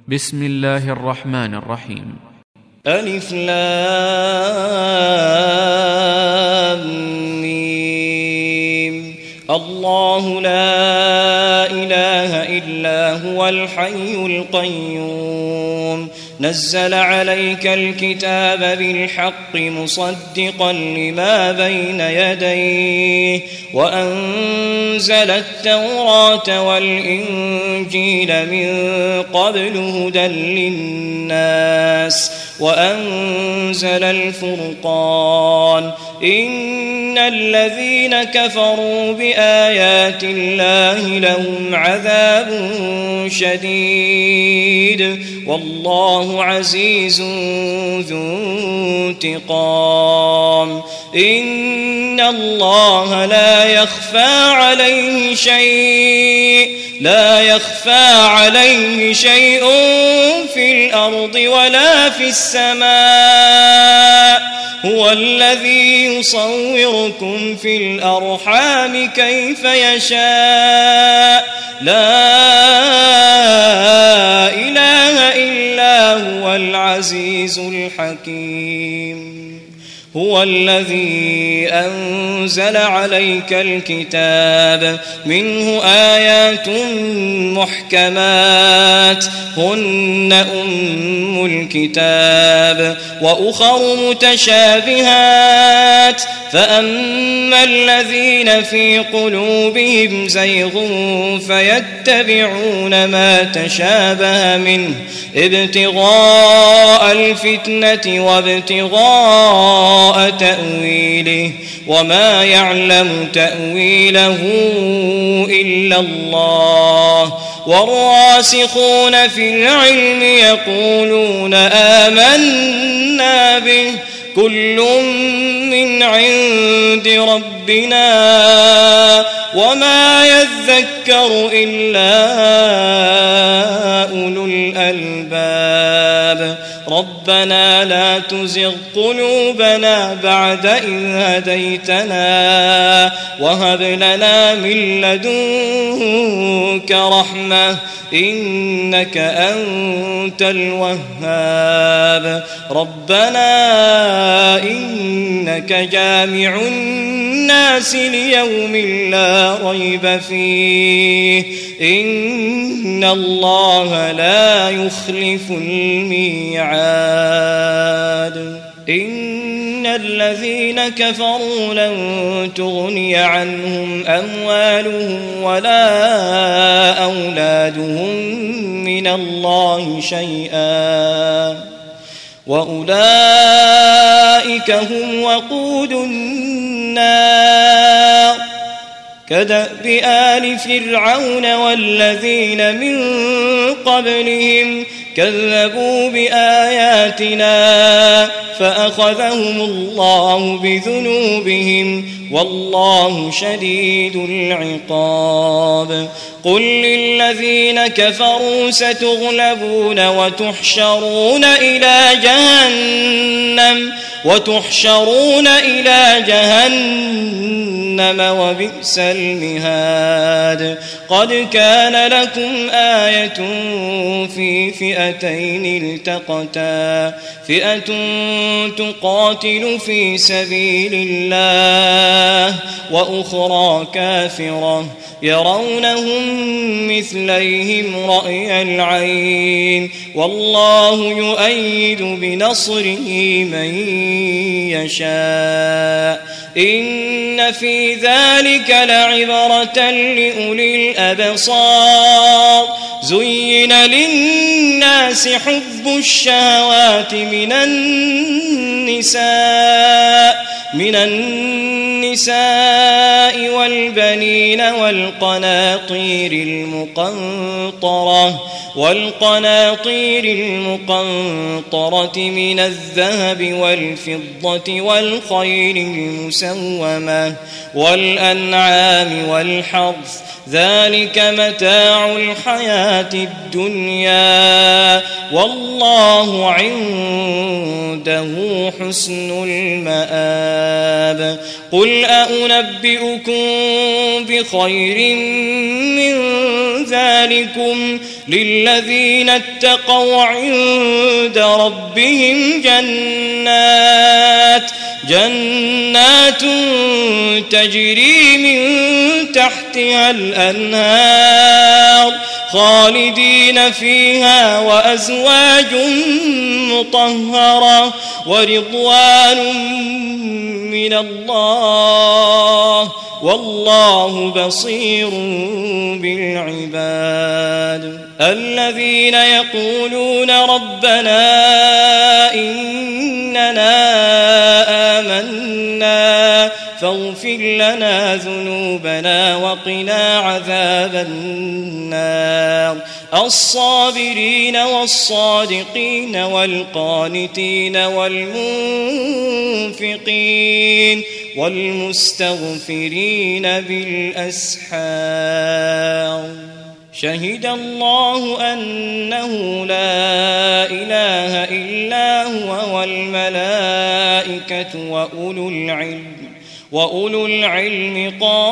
بسم الله الرحمن الرحيم. ألف لام ميم. الله لا إله إلا هو الحي القيوم نزل عليك الكتاب بالحق مصدقا لما بين يديه وأنزل التوراة والإنجيل من قبل هدى للناس وأنزل الفرقان إن الذين كفروا بآيات الله لهم عذاب شديد والله عزيز ذو انتقام إن الله لا يخفى عليه شيء في الأرض ولا في السماء هو الذي يصوركم في الأرحام كيف يشاء لا إله إلا هو العزيز الحكيم هو الذي أنزل عليك الكتاب منه آيات محكمات هن أم الكتاب وأخر متشابهات فأما الذين في قلوبهم زيغ فيتبعون ما تشابه منه ابتغاء الفتنة وابتغاء تأويله وما يعلم تأويله إلا الله والراسخون في العلم يقولون آمنا به كل من عند ربنا وما يذكر إلا أولو الألباب ربنا لا تزغ قلوبنا بعد إذ هديتنا وهب لنا من لدنك رحمة إنك أنت الوهاب ربنا إنك جامع الناس ليوم لا ريب فيه إن الله لا يخلف الميعاد إن الذين كفروا لن تغني عنهم أموالهم ولا أولادهم من الله شيئا وأولئك هم وقود النار كدأب آل فرعون والذين من قبلهم كذبوا بآياتنا فأخذهم الله بذنوبهم والله شديد العقاب قل للذين كفروا ستغلبون وتحشرون إلى جهنم وبئس المهاد قد كان لكم آية في فئتين التقتا فئة تقاتل في سبيل الله وأخرى كافرة يرونهم مثليهم رأي العين والله يؤيد بنصره من يشاء إن في ذلك لعبرة لأولي الأبصار زين للناس حب الشهوات من النساء والبنين والقناطير المقنطرة من الذهب والفضة والخيل المسومة والأنعام والحرث ذلك متاع الحياة الدنيا والله عنده حسن المآب قل أنبئكم بخير من ذلكم للذين اتقوا عند ربهم جنات تجري من تحتها الأنهار خالدين فيها وأزواج مطهرة ورضوان من الله والله بصير بالعباد الذين يقولون ربنا إننا آمنا فاغفر لنا ذنوبنا وقنا عذاب النار الصابرين والصادقين والقانتين والمنفقين والمستغفرين بالأسحار شهد الله أنه لا إله إلا هو والملائكة وأولو العلم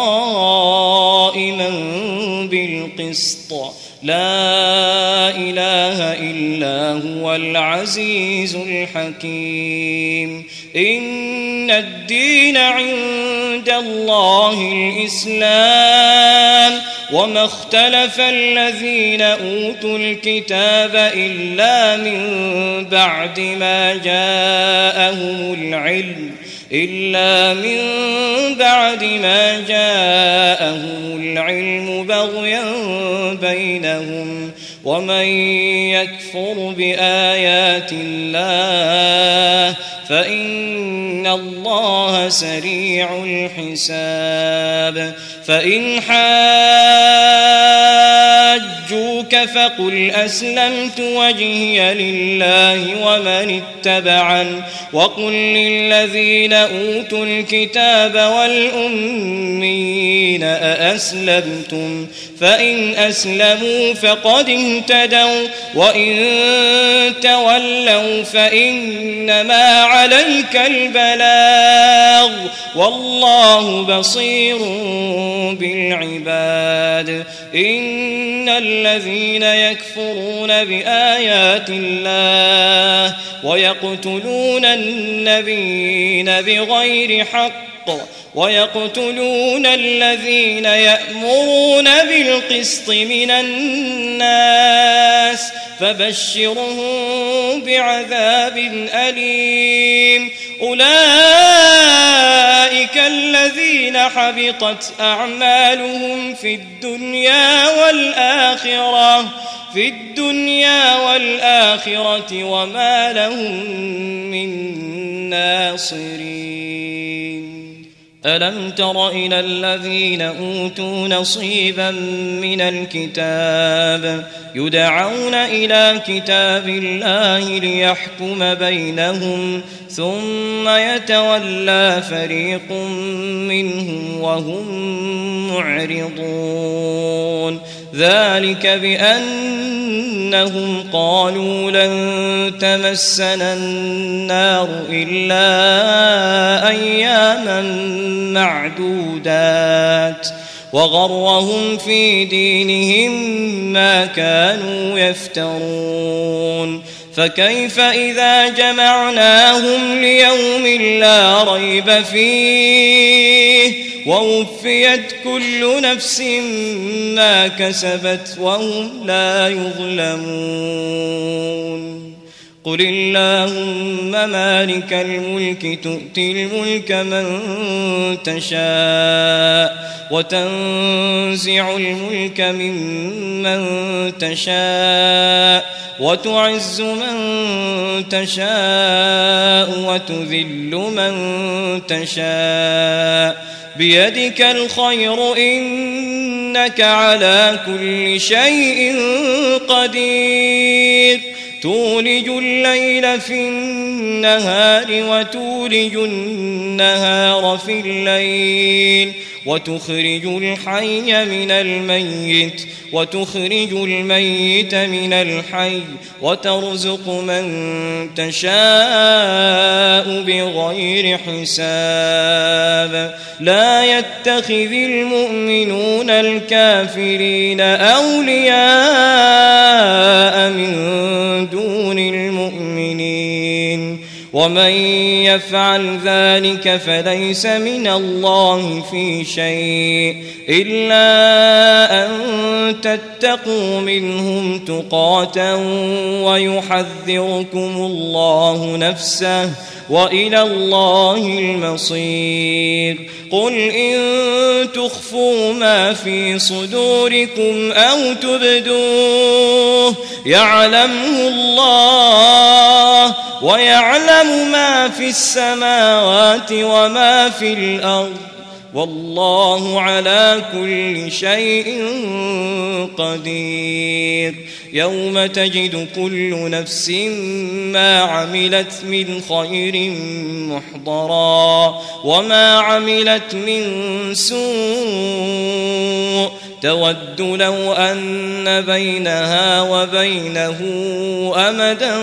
قائما بالقسط لا إله إلا هو العزيز الحكيم إن الدين عند الله الإسلام وما اختلف الذين أوتوا الكتاب إلا من بعد ما جاءهم العلم بغيا بينهم ومن يكفر بآيات الله فإن الله سريع الحساب فإن حاجوك فقل أسلمت وجهي لله ومن اتبعن وقل للذين أوتوا الكتاب والأميين أأسلمتم فإن أسلموا فقد اهتدوا وإن تولوا فإنما عليك البلاغ والله بصير بالعباد إن الذين يكفرون بآيات الله ويقتلون النبيين بغير حق ويقتلون الذين يأمرون بالقسط من الناس فبشرهم بعذاب أليم أولئك الذين حبطت أعمالهم في الدنيا والآخرة وما لهم من ناصرين ألم تر إلى الذين أوتوا نصيبا من الكتاب يدعون إلى كتاب الله ليحكم بينهم ثم يتولى فريق منهم وهم معرضون ذلك بأنهم قالوا لن تمسنا النار إلا أياما معدودات وغرهم في دينهم ما كانوا يفترون فكيف إذا جمعناهم ليوم لا ريب فيه ووفيت كل نفس ما كسبت وهم لا يظلمون قل اللهم مالك الملك تؤتي الملك من تشاء وتنزع الملك ممن تشاء وتعز من تشاء وتذل من تشاء بيدك الخير إنك على كل شيء قدير تولج الليل في النهار وتولج النهار في الليل وتخرج الحي من الميت وتخرج الميت من الحي وترزق من تشاء بغير حساب لا يتخذ المؤمنون الكافرين أولياء من دون المؤمنين ومن يفعل ذلك فليس من الله في شيء إلا أن تتقوا منهم تقاة ويحذركم الله نفسه وإلى الله المصير قل إن تخفوا ما في صدوركم أو تبدوه يعلمه الله ويعلم ما في السماوات وما في الأرض والله على كل شيء قدير يوم تجد كل نفس ما عملت من خير محضرا وما عملت من سوء تود لو أن بينها وبينه أمدا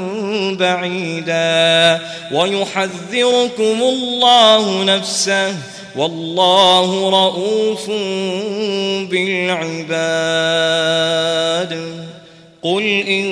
بعيدا ويحذركم الله نفسه والله رؤوف بالعباد قل إن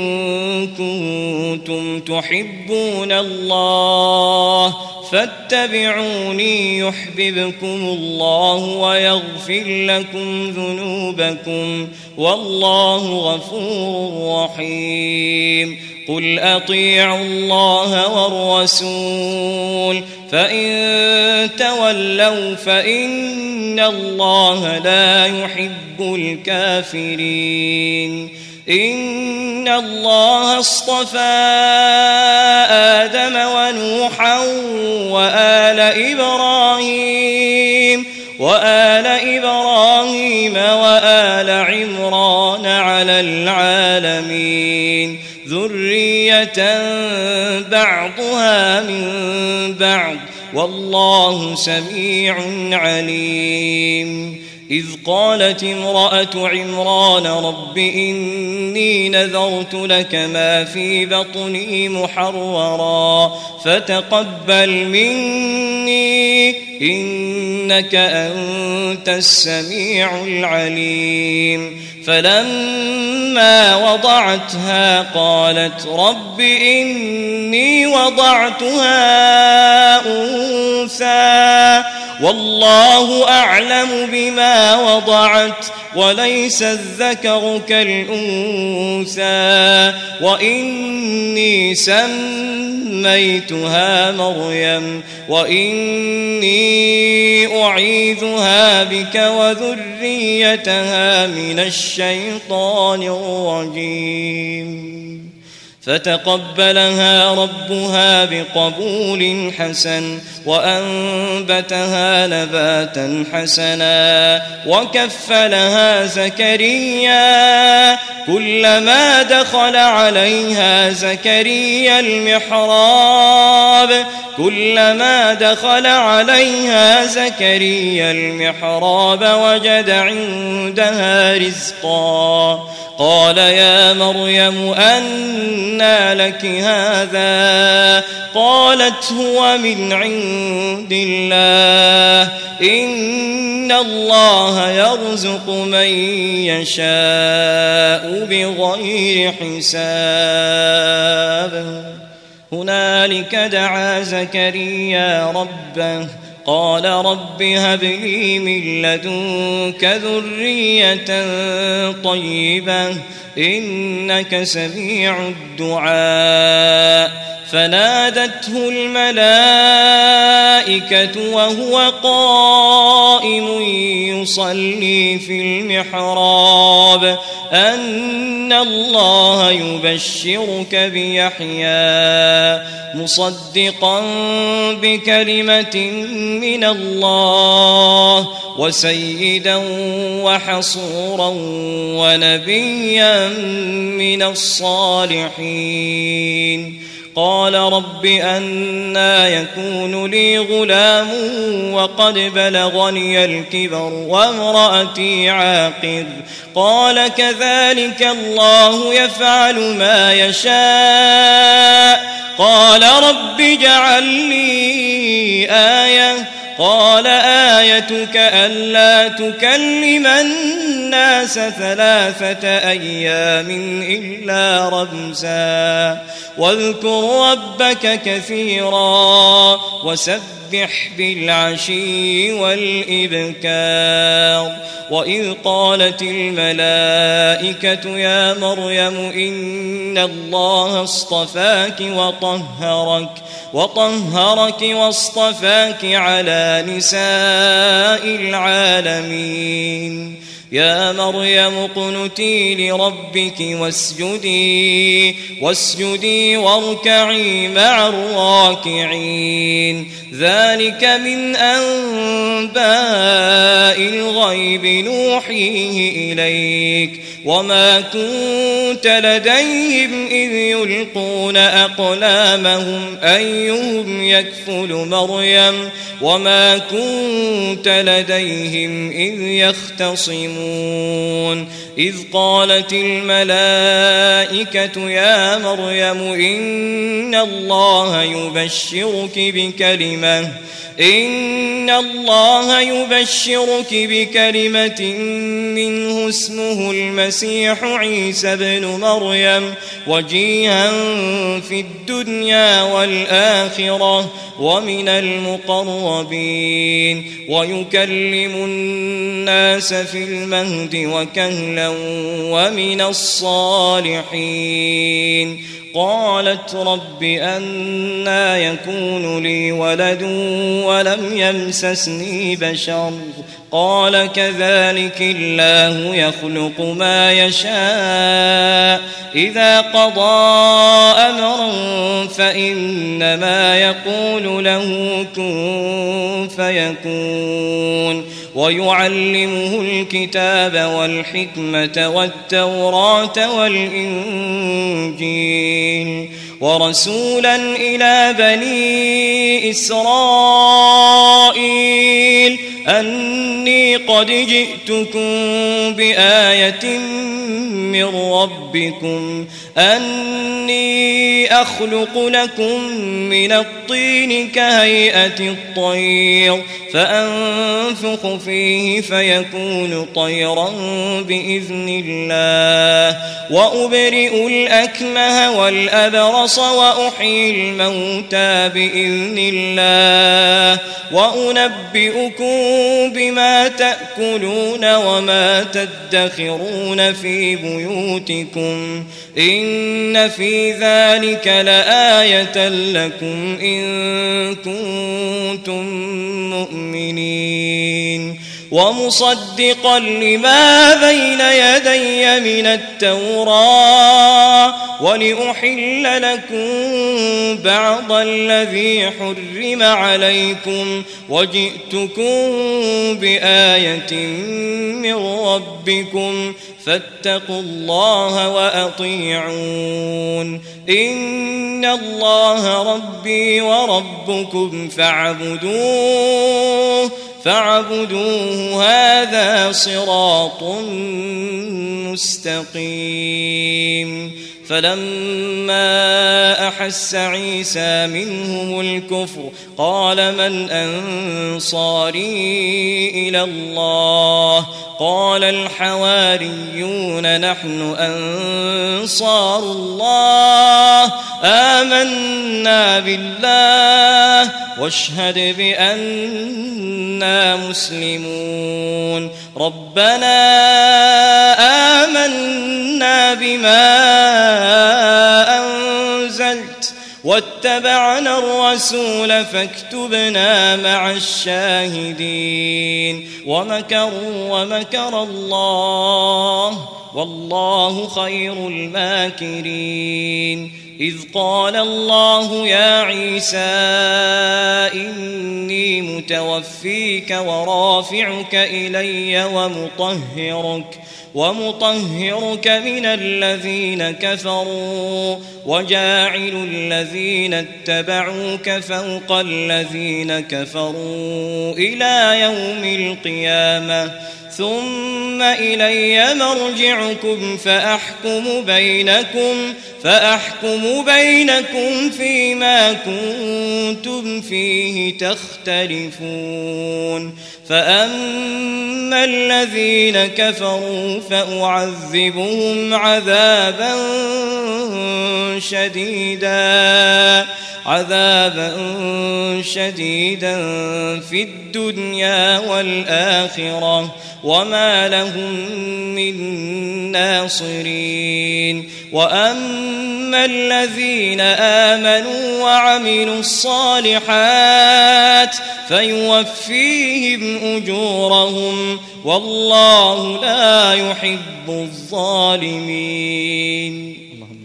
كنتم تحبون الله فاتبعوني يحببكم الله ويغفر لكم ذنوبكم والله غفور رحيم قل أطيعوا الله والرسول فإن تولوا فإن الله لا يحب الكافرين إن الله اصطفى آدم ونوحا وآل إبراهيم وآل عمران على العالمين ذرية بعضها من بعض والله سميع عليم إذ قالت امرأة عمران رب إني نذرت لك ما في بطني محررا فتقبل مني إنك أنت السميع العليم فلما وضعتها قالت رب إني وضعتها أنثى والله أعلم بما وضعت وليس الذكر كالأنثى وإني سميتها مريم وإني أعيذها بك وذريتها من الشيطان الرجيم فتقبلها ربها بقبول حسن وأنبتها نباتا حسنا وكفلها زكريا كلما دخل عليها زكريا المحراب وجد عندها رزقا قال يا مريم أنى لك هذا قالت هو من عند الله إن الله يرزق من يشاء بغير حساب هنالك دعا زكريا ربه قال رب هب لي من لدنك ذرية طيبة إنك سميع الدعاء فنادته الملائكة وهو قائم يصلي في المحراب أن الله يبشرك بيحيى مصدقا بكلمة من الله وسيدا وحصورا ونبيا من الصالحين. قال رب أنى يكون لي غلام وقد بلغني الكبر وامرأتي عاقر؟ قال كذلك الله يفعل ما يشاء. قال رب اجعل لي آية. قال آيتك ألا تكلم الناس 3 أيام إلا رمزا واذكر ربك كثيرا وسبح بالعشي والإبكار. وإذ قالت الملائكة يا مريم إن الله اصطفاك وطهرك واصطفاك على نساء العالمين. يا مريم اقنتي لربك واسجدي واركعي مع الراكعين. ذلك من أنباء الغيب نوحيه إليك وما كنت لديهم إذ يلقون أقلامهم أيهم يكفل مريم وما كنت لديهم إذ يختصمون. إذ قالت الملائكة يا مريم إن الله يبشرك بكلمة منه اسمه المسيح عيسى ابن مريم وجيها في الدنيا والآخرة ومن المقربين ويكلم الناس في المهد وكهلا ومن الصالحين. قالت رب أنى يكون لي ولد ولم يمسسني بشر؟ قال كذلك الله يخلق ما يشاء إذا قضى أمرا فإنما يقول له كن فيكون. ويعلمه الكتاب والحكمة والتوراة والإنجيل ورسولا إلى بني إسرائيل أني قد جئتكم بآية من ربكم أني أخلق لكم من الطين كهيئة الطير فأنفخ فيه فيكون طيرا بإذن الله وأبرئ الأكمه والأبرص وأحيي الموتى بإذن الله وأنبئكم بما تأكلون وما تدخرون في بيوتكم إن في ذلك لآية لكم إن كنتم مؤمنين. ومصدقا لما بين يدي من التوراة ولأحل لكم بعض الذي حرم عليكم وجئتكم بآية من ربكم فاتقوا الله وأطيعون. إن الله ربي وربكم فاعبدوه هذا صراط مستقيم. فلما أحس عيسى منهم الكفر قال من أنصاري إلى الله؟ قال الحواريون نحن أنصار الله آمنا بالله واشهد بأننا مسلمون. ربنا آمنا بما أنزلت واتبعنا الرسول فاكتبنا مع الشاهدين. ومكروا ومكر الله والله خير الماكرين. إذ قال الله يا عيسى إني متوفيك ورافعك إلي ومطهرك من الذين كفروا وجاعل الذين اتبعوك فوق الذين كفروا إلى يوم القيامة ثم إلي مرجعكم فأحكم بينكم فيما كنتم فيه تختلفون فأما الذين كفروا فأعذبهم عذابا شديدا في الدنيا والآخرة وما لهم من ناصرين وأما الذين آمنوا وعملوا الصالحات فيوفيهم أجورهم والله لا يحب الظالمين.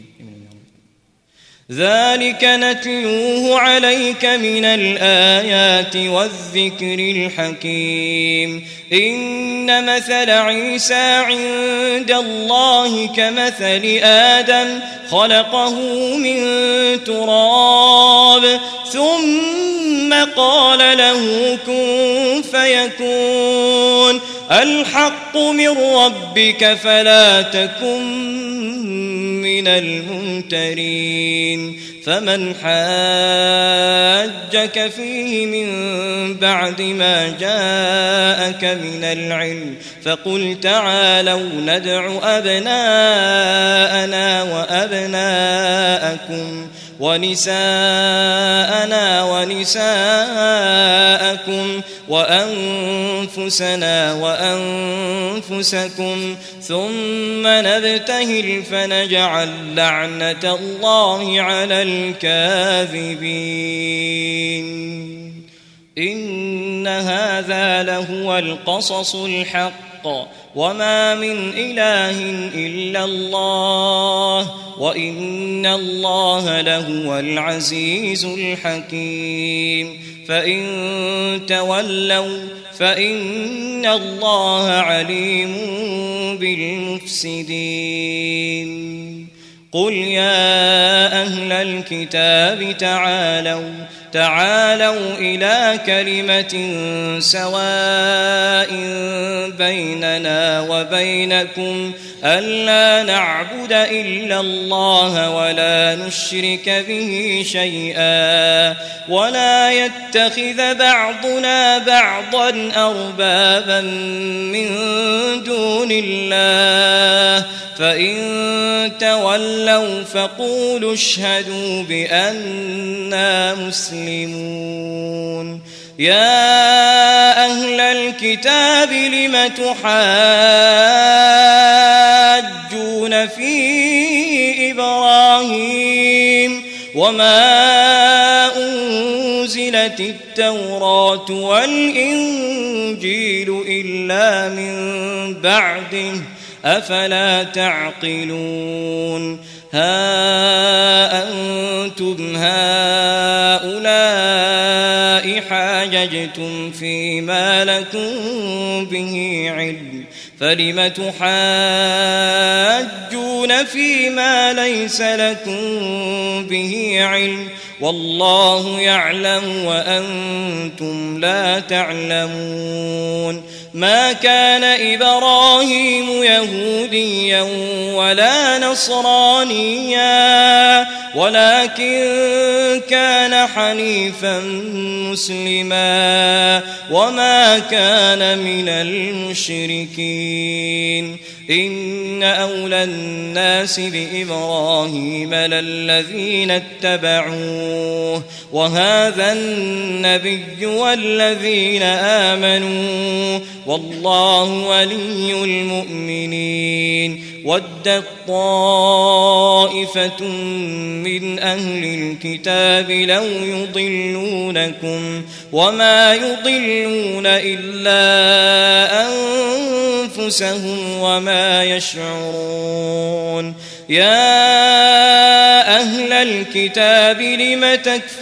ذلك نتلوه عليك من الآيات والذكر الحكيم. إن مثل عيسى عند الله كمثل آدم خلقه من تراب ثم قال له كن فيكون الحق من ربك فلا تكن من الممترين. فمن حاجك فيه من بعد ما جاءك من العلم فقل تعالوا ندع أبناءنا وأبناءكم ونساءنا ونساءكم وأنفسنا وأنفسكم ثم نبتهل فنجعل لعنة الله على الكاذبين. إن هذا لهو القصص الحق وما من إله إلا الله وإن الله لهو العزيز الحكيم. فإن تولوا فإن الله عليم بالمفسدين. قل يا أهل الكتاب تعالوا إلى كلمة سواء بيننا وبينكم ألا نعبد إلا الله ولا نشرك به شيئا ولا يتخذ بعضنا بعضا أربابا من دون الله فإن تولوا فقولوا اشهدوا بأننا مسلمون. يا أهل الكتاب لم تحاجون في إبراهيم وما أنزلت التوراة والإنجيل إلا من بعده أفلا تعقلون. ها أنتم هؤلاء حاججتم فيما لكم به علم فلم تحاجون فيما ليس لكم به علم والله يعلم وأنتم لا تعلمون. ما كان إبراهيم يهوديا ولا نصرانيا ولكن كان حنيفا مسلما وما كان من المشركين. إن أولى الناس بإبراهيم للذين اتبعوه وهذا النبي والذين آمنوا والله ولي المؤمنين. ودت طائفة من أهل الكتاب لو يضلونكم وما يضلون إلا أنفسهم وما يشعرون. يا أهل الكتاب لم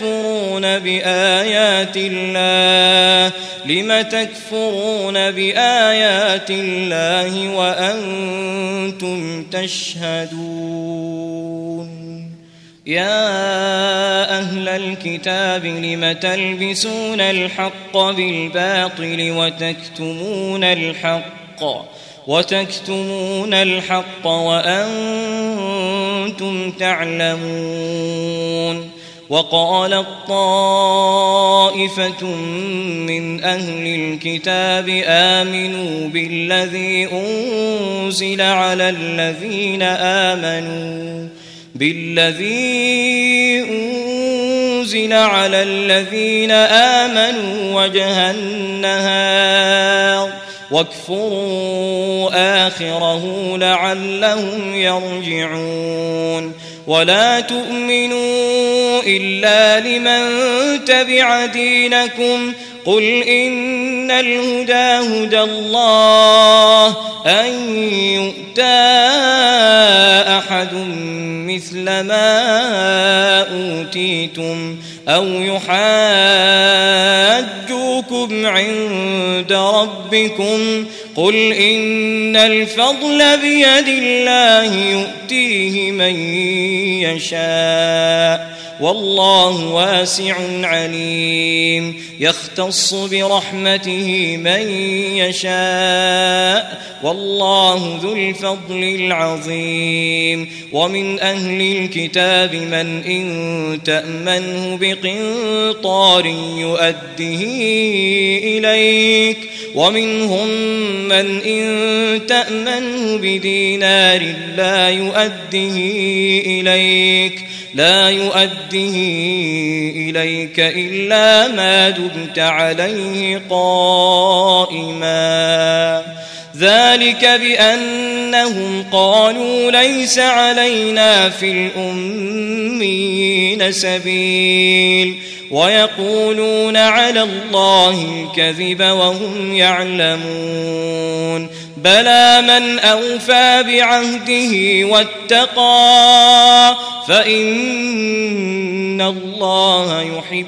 تكفرون بآيات الله وأنتم تشهدون يا أهل الكتاب لم تلبسون الحق بالباطل وتكتمون الحق وأنتم تعلمون وقالت طائفة من أهل الكتاب آمنوا بالذي أنزل على الذين آمنوا وجه النهار واكفروا آخره لعلهم يرجعون ولا تؤمنوا إلا لمن تبع دينكم قل إن الهدى هدى الله أن يؤتى أحد مثل ما أوتيتم أو يحاجوكم عند ربكم قل إن الفضل بيد الله يؤتيه من يشاء والله واسع عليم يختص برحمته من يشاء والله ذو الفضل العظيم ومن أهل الكتاب من إن تأمنه بقنطار يؤده إليك ومنهم من إن تأمنه بدينار لا يؤده إليك إلا ما دمت عليه قائما ذلك بأنهم قالوا ليس علينا في الأميين سبيل ويقولون على الله الكذب وهم يعلمون بلى من أوفى بعهده واتقى فإن الله يحب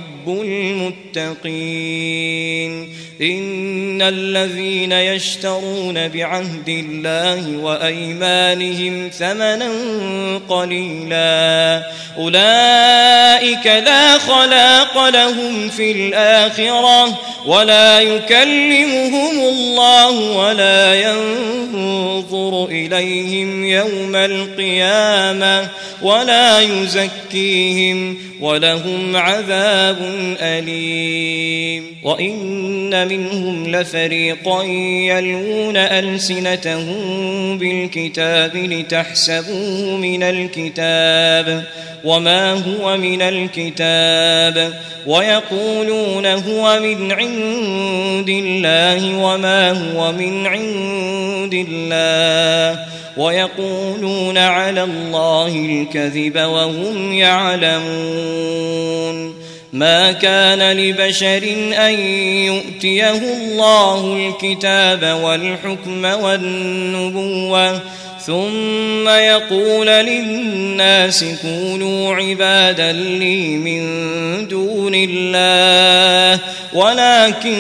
المتقين إن الذين يشترون بعهد الله وأيمانهم ثمنا قليلا أولئك لا خلاق لهم في الآخرة ولا يكلمهم الله ولا ينظر إليهم يوم القيامة ولا يزكيهم ولهم عذاب أليم وإن منهم لفريقا يلوون ألسنتهم بالكتاب لتحسبوه من الكتاب وما هو من الكتاب ويقولون هو من عند الله وما هو من عند الله ويقولون على الله الكذب وهم يعلمون ما كان لبشر أن يؤتيه الله الكتاب والحكم والنبوة ثم يقول للناس كونوا عبادا لي من دون الله ولكن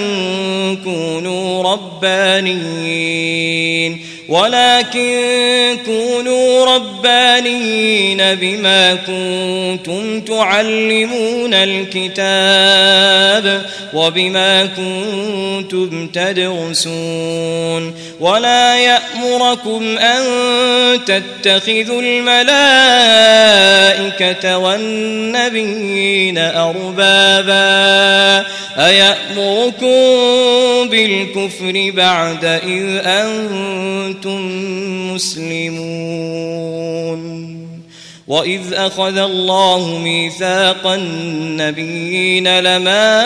كونوا ربانيين بما كنتم تعلمون الكتاب وبما كنتم تدرسون ولا يأمركم أن تتخذوا الملائكة والنبيين أربابا أيأمركم بالكفر بعد إذ أنتم مسلمون وإذ أخذ الله ميثاق النبيين لما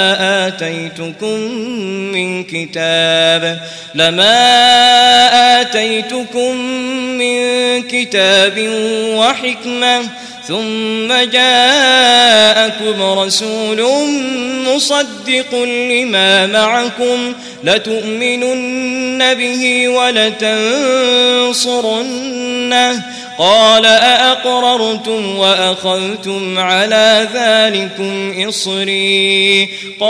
آتيتكم من كتاب وحكمة ثم جاءكم رسول مصدق لما معكم لتؤمنن به ولتنصرنه قال أأقررتم وأخذتم على ذلكم إصري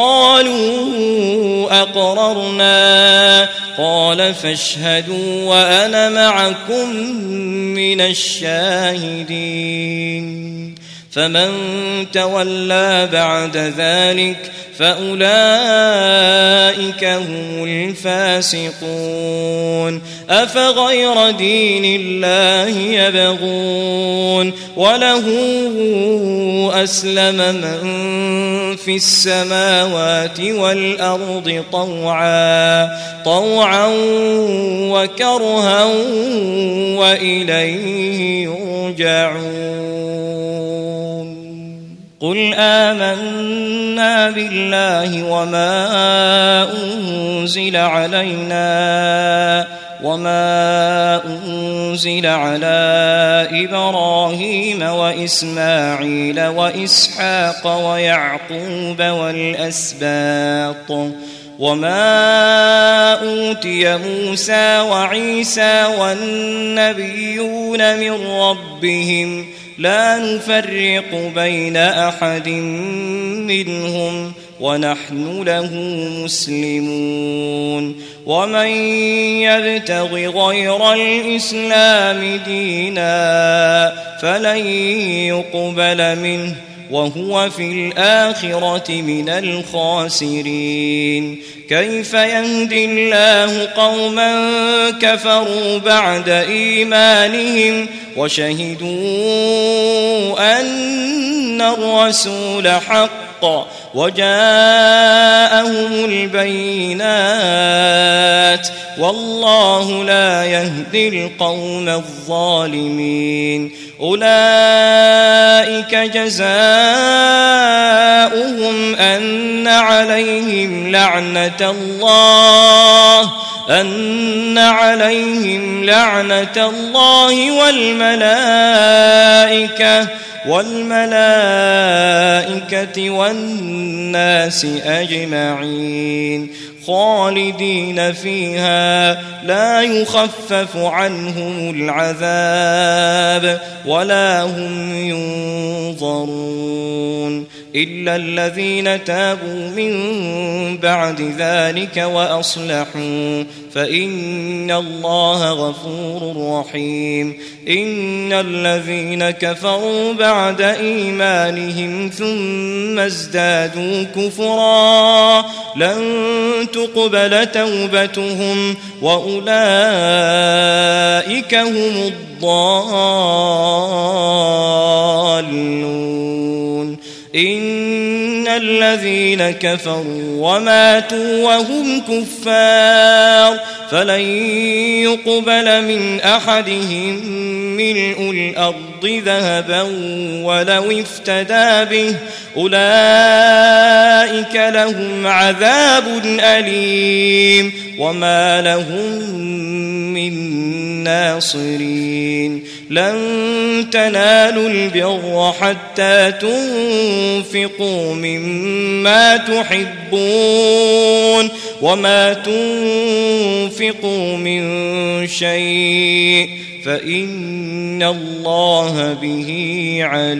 قالوا أقررنا قال فاشهدوا وأنا معكم من الشاهدين فمن تولى بعد ذلك فأولئك هم الفاسقون أفغير دين الله يبغون وله أسلم من في السماوات والأرض طوعا وكرها وإليه يرجعون قل آمنا بالله وما أنزل على إبراهيم وإسماعيل وإسحاق ويعقوب والأسباط وما أوتي موسى وعيسى والنبيون من ربهم لا نفرق بين أحد منهم ونحن له مسلمون ومن يبتغ غير الإسلام دينا فلن يقبل منه وهو في الآخرة من الخاسرين كيف يهدي الله قوما كفروا بعد إيمانهم وشهدوا أن الرسول حق وجاءهم البينات والله لا يهدي القوم الظالمين أولئك جزاؤهم أن عليهم لعنة الله والملائكة والناس أجمعين خالدين فيها لا يخفف عنهم العذاب ولا هم ينظرون إلا الذين تابوا من بعد ذلك وأصلحوا فإن الله غفور رحيم إن الذين كفروا بعد إيمانهم ثم ازدادوا كفرا لن تقبل توبتهم وأولئك هم الضالون إن الذين كفروا وماتوا وهم كفار فلن يقبل من أحدهم ملء الأرض ذهبا ولو افتدى به أولئك لهم عذاب أليم وما لهم من ناصرين لن تنالوا البر حتى تنفقوا مما تحبون وما تنفقوا من شيء فإن الله به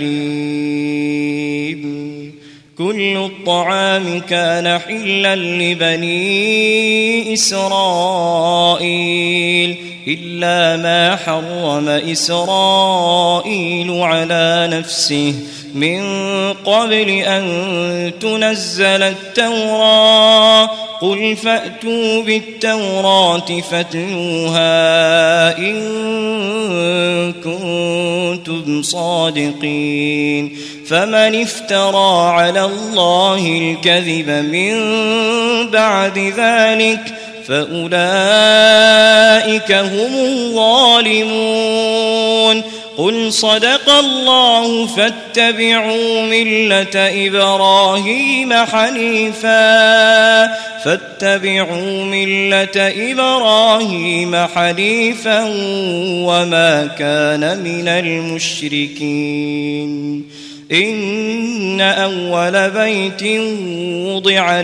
عليم كل الطعام كان حلا لبني إسرائيل إلا ما حرم إسرائيل على نفسه من قبل أن تنزل التوراة قل فأتوا بالتوراة فاتلوها إن كنتم صادقين فمن افترى على الله الكذب من بعد ذلك فأولئك هم الظالمون قل صدق الله فاتبعوا ملة إبراهيم حنيفا وما كان من المشركين إن أول بيت وضع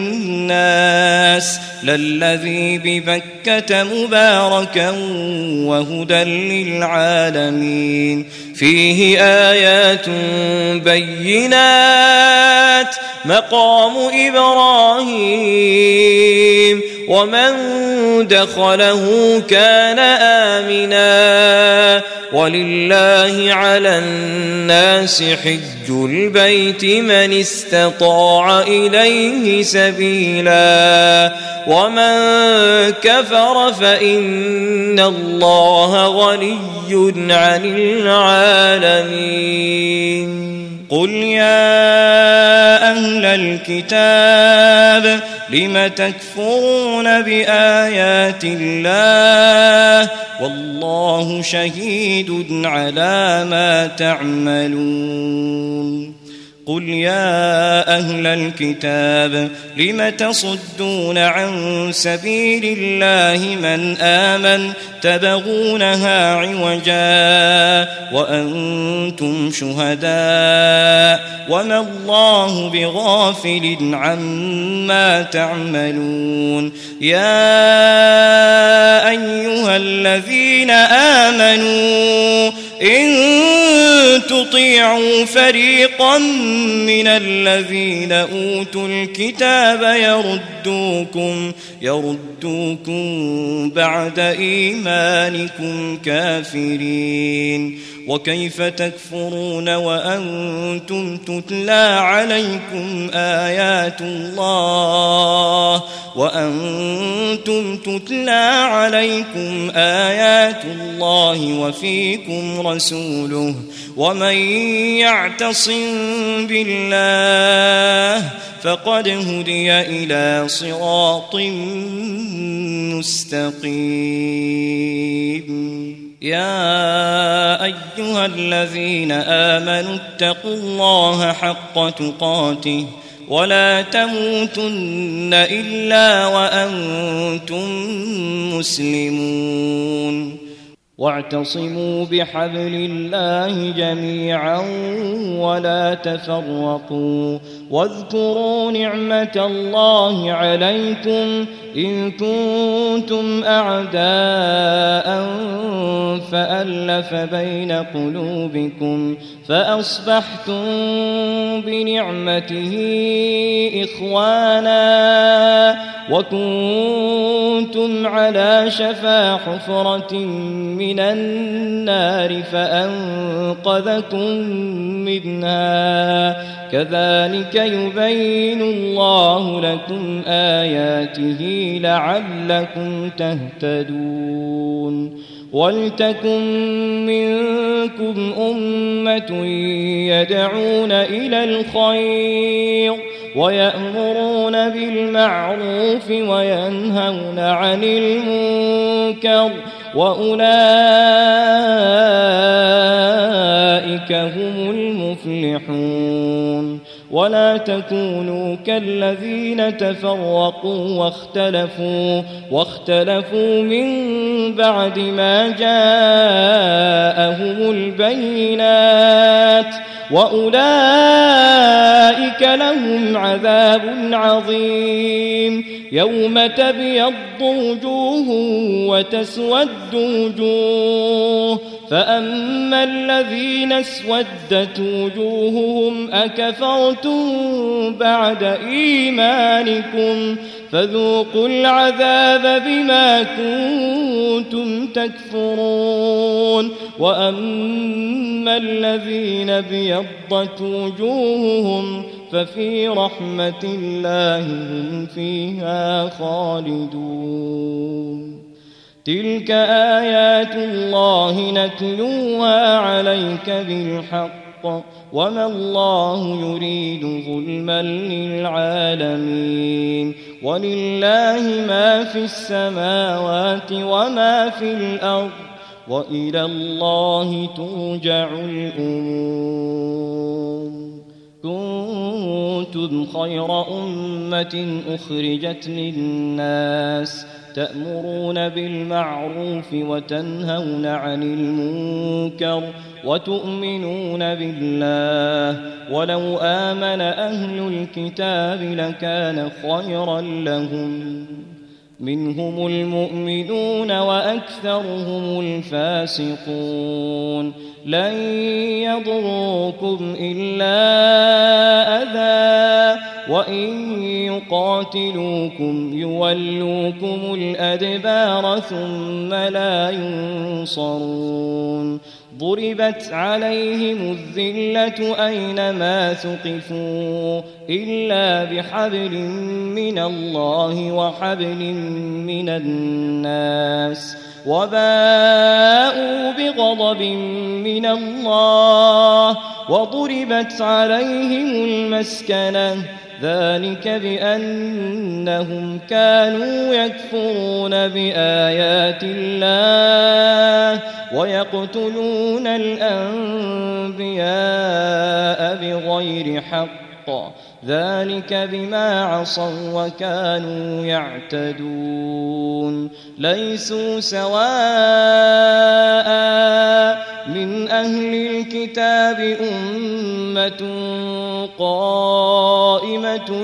للناس للذي ببكة مباركا وهدى للعالمين فيه آيات بينات مقام إبراهيم ومن دخله كان آمنا ولله على الناس حج البيت من استطاع إليه سبيلا ومن كفر فإن الله غني عن العالمين قل يا أهل الكتاب لم تكفرون بآيات الله والله شهيد على ما تعملون قل يا أهل الكتاب لم تصدون عن سبيل الله من آمن تبغونها عوجا وأنتم شهداء وما الله بغافل عما تعملون يا أيها الذين آمنوا إن تطيعوا فريقا من الذين أوتوا الكتاب يردوكم بعد إيمانكم كافرين وكيف تكفرون وأنتم تتلى عليكم آيات الله وفيكم رسوله ومن يعتصم بالله فقد هدي إلى صراط مستقيم يا أيها الذين آمنوا اتقوا الله حق تقاته ولا تموتن إلا وأنتم مسلمون واعتصموا بحبل الله جميعا ولا تفرقوا واذكروا نعمة الله عليكم إن كنتم أعداء فألف بين قلوبكم فأصبحتم بنعمته إخوانا وكنتم على شفا حفرة من النار فأنقذكم منها كذلك يبين الله لكم آياته لعلكم تهتدون ولتكن منكم أمة يدعون إلى الخير ويأمرون بالمعروف وينهون عن المنكر وأولئك هم المفلحون ولا تكونوا كالذين تفرقوا واختلفوا من بعد ما جاءهم البينات وأولئك لهم عذاب عظيم يوم تبيض وجوه وتسود وجوه فأما الذين اسودت وجوههم أكفرتم بعد إيمانكم فذوقوا العذاب بما كنتم تكفرون وأما الذين بيضت وجوههم ففي رحمة الله هم فيها خالدون تلك آيات الله نتلوها عليك بالحق وما الله يريد ظلما للعالمين ولله ما في السماوات وما في الأرض وإلى الله ترجع الأمور كنتم خير أمة أخرجت للناس تأمرون بالمعروف وتنهون عن المنكر وتؤمنون بالله ولو آمن أهل الكتاب لكان خيرا لهم منهم المؤمنون وأكثرهم الفاسقون لن يضروكم إلا أذى وإن يقاتلوكم يولوكم الأدبار ثم لا ينصرون ضربت عليهم الذلة أينما ثقفوا إلا بحبل من الله وحبل من الناس وباءوا بغضب من الله وضربت عليهم المسكنة ذلك بأنهم كانوا يكفرون بآيات الله ويقتلون الأنبياء بغير حق ذلك بما عصوا وكانوا يعتدون ليسوا سواء من أهل الكتاب أمة قائمة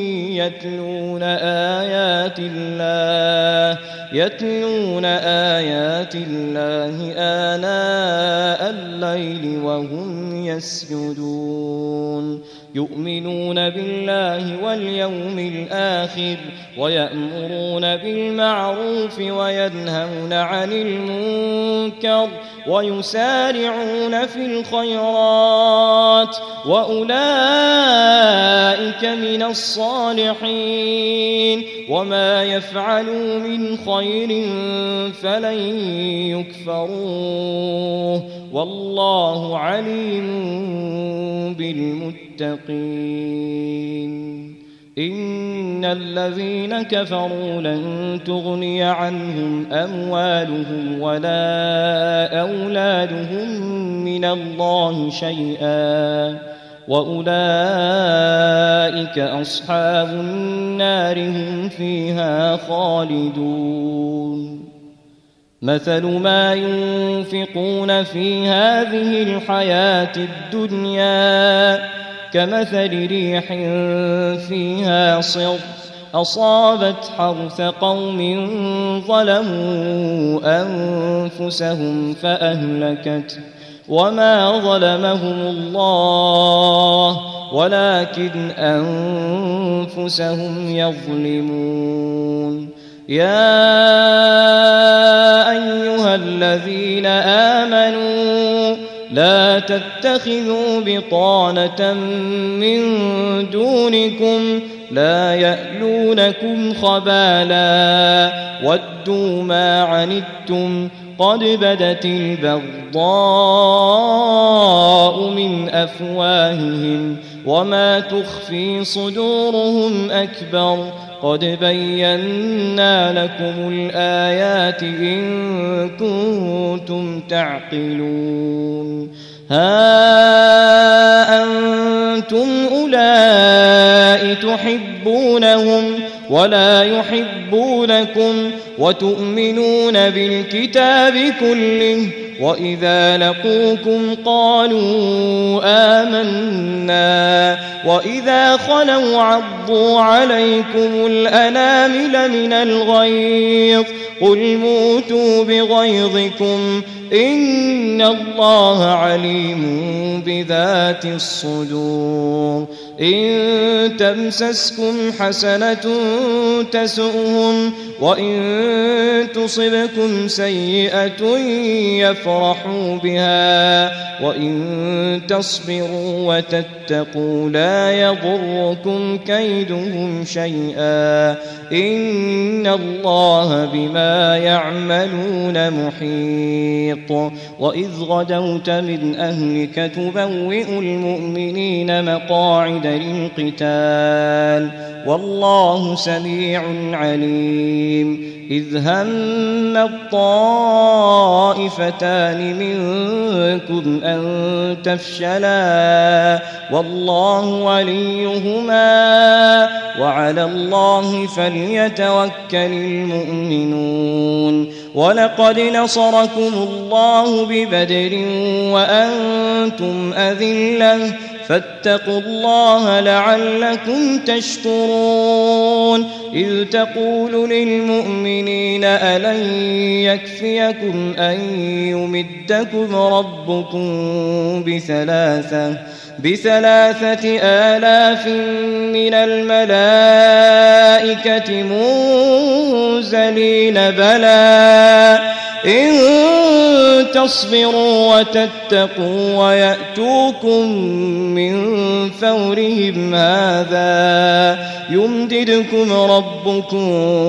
يتلون آيات الله آناء الليل وهم يسجدون يؤمنون بالله واليوم الآخر ويأمرون بالمعروف وينهون عن المنكر ويسارعون في الخيرات وأولئك من الصالحين وما يفعلوا من خير فلن يكفروه والله عليم بالمتقين إن الذين كفروا لن تغني عنهم أموالهم ولا أولادهم من الله شيئا وأولئك أصحاب النار هم فيها خالدون مثل ما ينفقون في هذه الحياة الدنيا كمثل ريح فيها صر أصابت حرث قوم ظلموا أنفسهم فأهلكت وما ظلمهم الله ولكن أنفسهم يظلمون يا أيها الذين آمنوا لا تتخذوا بطانة من دونكم لا يألونكم خبالا ودوا ما عنتم قد بدت البغضاء من أفواههم وما تخفي صدورهم أكبر قد بينا لكم الآيات إن كنتم تعقلون ها أنتم أولئك تحبونهم ولا يحبونكم وتؤمنون بالكتاب كله وإذا لقوكم قالوا آمنا وإذا خلوا عضوا عليكم الأنامل من الغيظ قل موتوا بغيظكم إن الله عليم بذات الصدور إن تمسسكم حسنة تسؤهم وإن تصبكم سيئة يفرحوا بها وإن تصبروا وتتقوا لا يضركم كيدهم شيئا إن الله بما يعملون محيط وإذ غدوت من أهلك تبوئ المؤمنين مقاعد للقتال والله سميع عليم إذ هم الطائفتان منكم أن تفشلا والله وليهما وعلى الله فليتوكل المؤمنون ولقد نصركم الله ببدر وأنتم أذلة فاتقوا الله لعلكم تشكرون إذ تقول للمؤمنين ألن يكفيكم أن يمدكم ربكم بثلاثة آلاف من الملائكة منزلين بلى إن تصبروا وتتقوا ويأتوكم من فورهم هذا يمددكم ربكم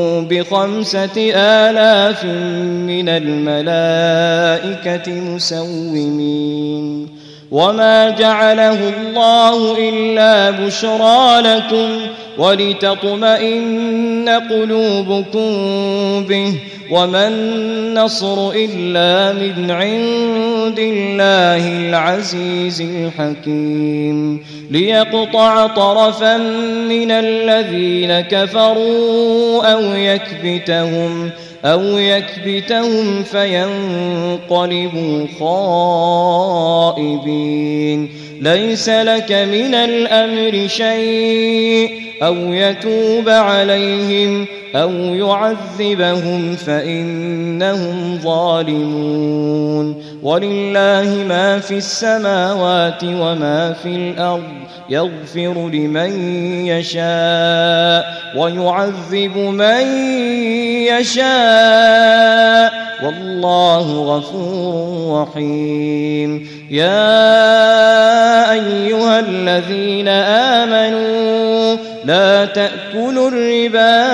ب5,000 من الملائكة مسومين وما جعله الله إلا بشرى لكم ولتطمئن قلوبكم به وما النصر إلا من عند الله العزيز الحكيم ليقطع طرفا من الذين كفروا أو يكبتهم فينقلبوا خائبين ليس لك من الأمر شيء أو يتوب عليهم أو يعذبهم فإنهم ظالمون ولله ما في السماوات وما في الأرض يغفر لمن يشاء ويعذب من يشاء والله غفور رحيم يا أيها الذين آمنوا لا تأكلوا الربا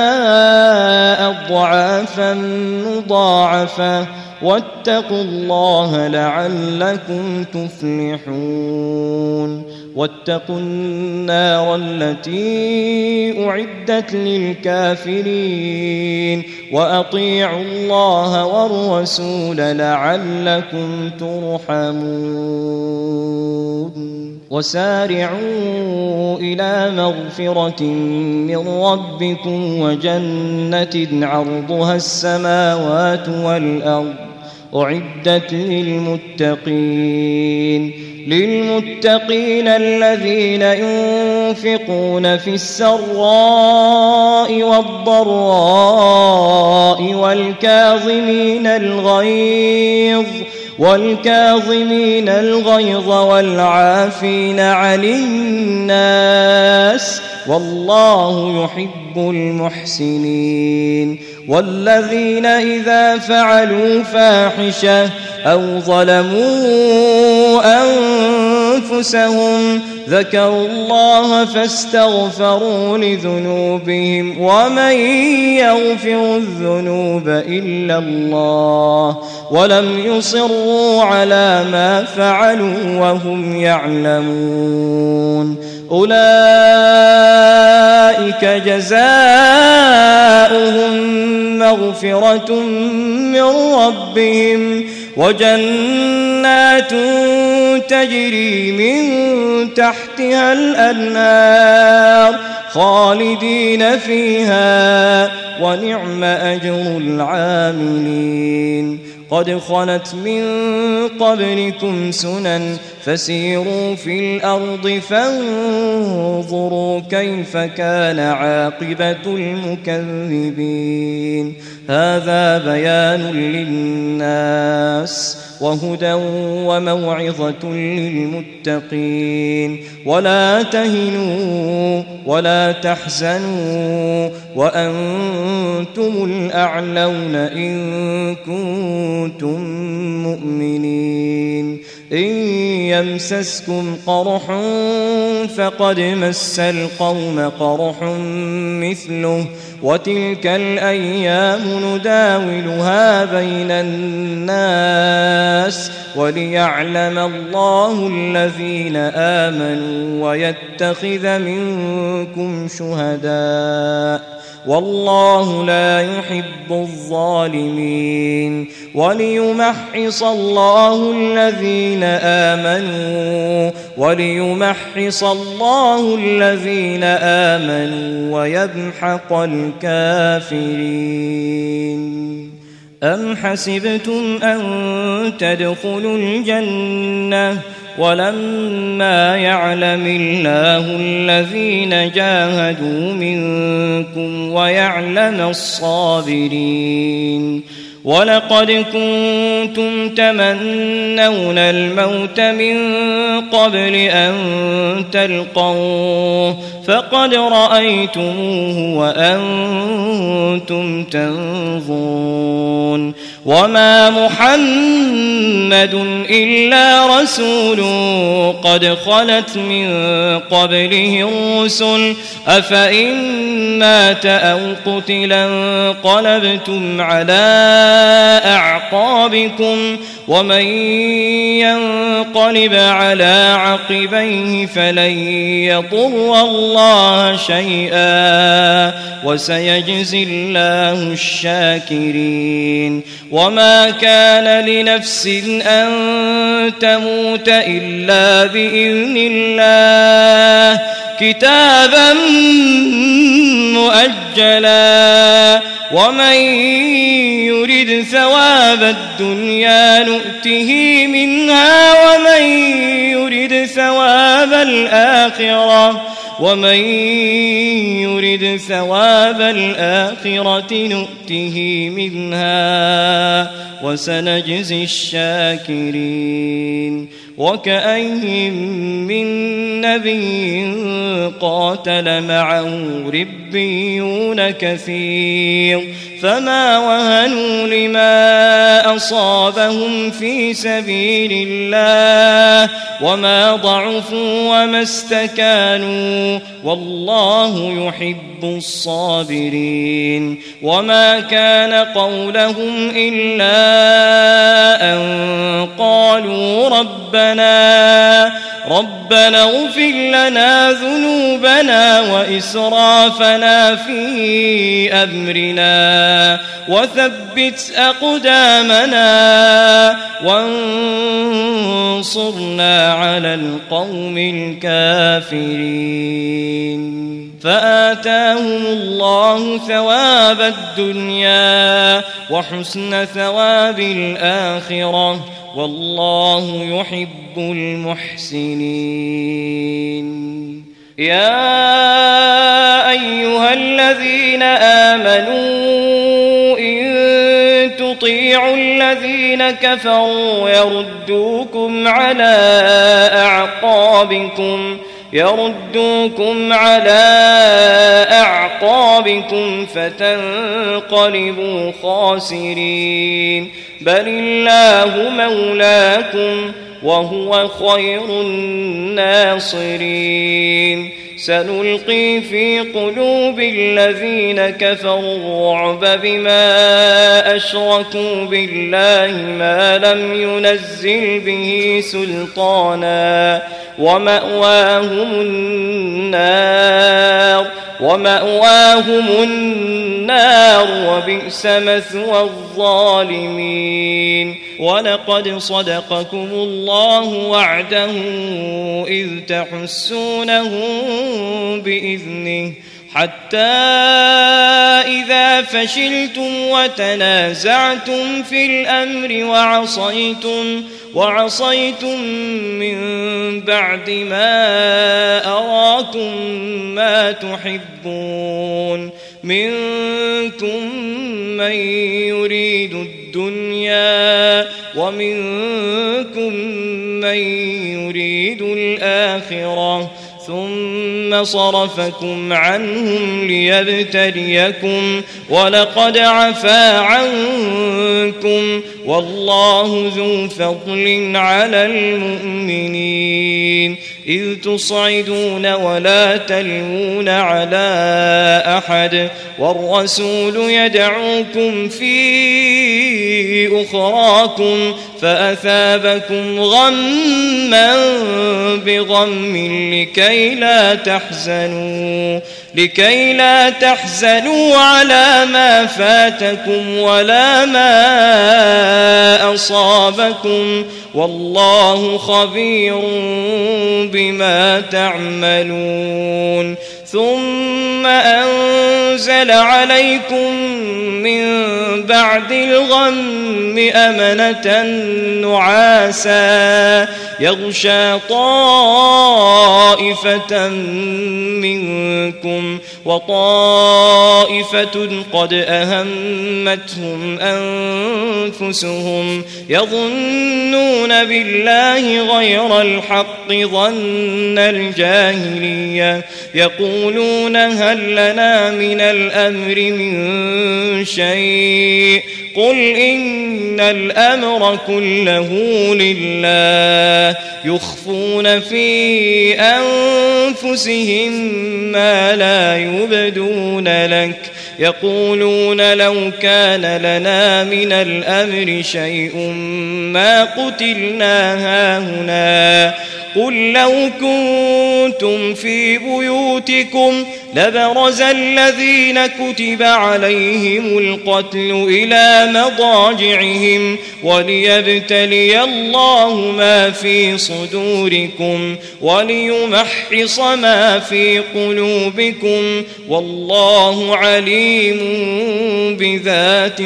أضعافا مضاعفة واتقوا الله لعلكم تفلحون واتقوا النار التي أعدت للكافرين وأطيعوا الله والرسول لعلكم ترحمون وسارعوا إلى مغفرة من ربكم وجنة عرضها السماوات والأرض أعدت للمتقين الذين ينفقون في السراء والضراء والكاظمين الغيظ والعافين عن الناس والله يحب المحسنين والذين إذا فعلوا فاحشة أو ظلموا أنفسهم ذكروا الله فاستغفروا لذنوبهم ومن يغفر الذنوب إلا الله ولم يصروا على ما فعلوا وهم يعلمون أولئك جزاؤهم مغفرة من ربهم وجنات تجري من تحتها الأنهار خالدين فيها ونعم أجر العاملين قد خلت من قبلكم سنن فسيروا في الأرض فانظروا كيف كان عاقبة المكذبين هذا بيان للناس وهدى وموعظة للمتقين ولا تهنوا ولا تحزنوا وأنتم الأعلون إن كنتم مؤمنين إن يمسسكم قرح فقد مس القوم قرح مثله وتلك الأيام نداولها بين الناس وليعلم الله الذين آمنوا ويتخذ منكم شهداء والله لا يحب الظالمين وليمحص الله الذين آمنوا ويمحق الكافرين. أم حسبتم أن تدخلوا الجنة ولما يعلم الله الذين جاهدوا منكم ويعلم الصابرين؟ ولقد كنتم تمنون الموت من قبل أن تلقوه فقد رأيتموه وأنتم تنظرون. وما محمد إلا رسول قد خلت من قبله الرسل أفإن مات أو قتلا انقلبتم على أعقابكم ومن ينقلب على عقبيه فلن يضر الله شيئا وسيجزي الله الشاكرين. وما كان لنفس أن تموت إلا بإذن الله كتابا مؤجلا ومن يرد ثواب الدنيا نؤته منها ومن يرد ثواب الآخرة نؤته منها وسنجزي الشاكرين. وكأين من نبي قاتل معه ربيون كثير فما وهنوا لما أصابهم في سبيل الله وما ضعفوا وما استكانوا والله يحب الصابرين. وما كان قولهم إلا أن قالوا ربنا اغفر لنا ذنوبنا وإسرافنا في أمرنا وثبت أقدامنا وانصرنا على القوم الكافرين. فآتاهم الله ثواب الدنيا وحسن ثواب الآخرة والله يحب المحسنين. يا أيها الذين آمنوا إن تطيعوا الذين كفروا يردوكم على أعقابكم فتنقلبوا خاسرين. بل الله مولاكم وهو خير الناصرين. سنلقي في قلوب الذين كفروا الرعب بما أشركوا بالله ما لم ينزل به سلطانا ومأواهم النار وبئس مثوى الظالمين. ولقد صدقكم الله وعده إذ تحسونهم بإذنه حتى إذا فشلتم وتنازعتم في الأمر وعصيتم من بعد ما أراكم ما تحبون منكم من يريد الدنيا ومنكم من يريد الآخرة ثم صرفكم عنهم ليبتليكم ولقد عفا عنكم والله ذو فضل على المؤمنين إذ تصعدون ولا تلوون على أحد والرسول يدعوكم في أخراكم فأثابكم غما بغم لكي لا تحزنوا على ما فاتكم ولا ما أصابكم والله خبير بما تعملون ثم أنزل عليكم من بعد الغم أمنة نعاسا يغشى طائفة منكم وطائفة قد أهمتهم أنفسهم يظنون بالله غير الحق ظن الجاهلية يقولون هل لنا من الأمر من شيء قل إن الأمر كله لله يخفون في أنفسهم ما لا يبدون لك يقولون لو كان لنا من الأمر شيء ما قتلنا هاهنا قل لو كنتم في بيوتكم لبرز الذين كتب عليهم القتل إلى مضاجعهم وليبتلي الله ما في صدوركم وليمحص ما في قلوبكم والله عليم بذات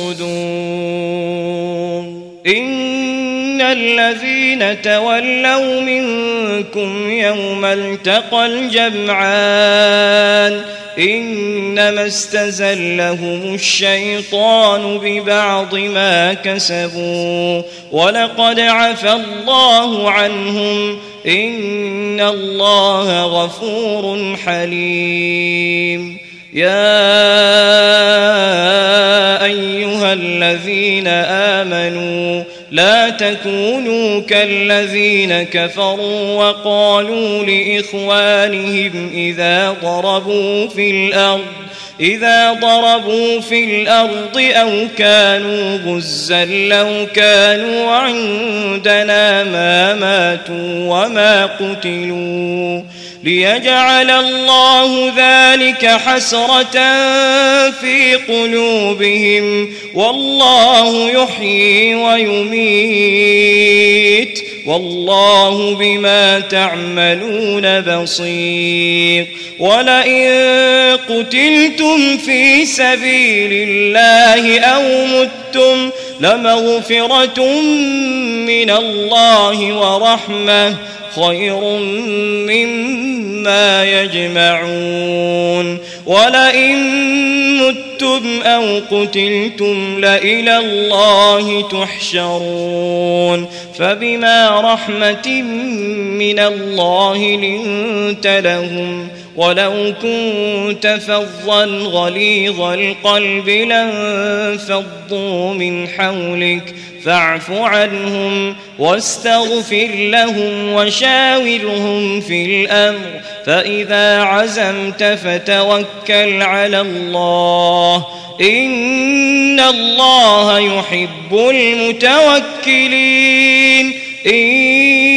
الصدور إن الذين تولوا منكم يوم التقى الجمعان إنما استزلهم الشيطان ببعض ما كسبوا ولقد عفى الله عنهم إن الله غفور حليم يا أيها الذين آمنوا لا تكونوا كالذين كفروا وقالوا لإخوانهم إذا ضربوا في الأرض أو كانوا غزا لو كانوا عندنا ما ماتوا وما قتلوا ليجعل الله ذلك حسرة في قلوبهم والله يحيي ويميت والله بما تعملون بصير ولئن قتلتم في سبيل الله أو متم لمغفرة من الله ورحمة خير مما يجمعون ولئن متم أو قتلتم لإلى الله تحشرون فبما رحمة من الله لنت لهم ولو كنت فظا غليظ القلب لانفضوا من حولك فاعف عنهم واستغفر لهم وشاورهم في الأمر فإذا عزمت فتوكل على الله إن الله يحب المتوكلين إن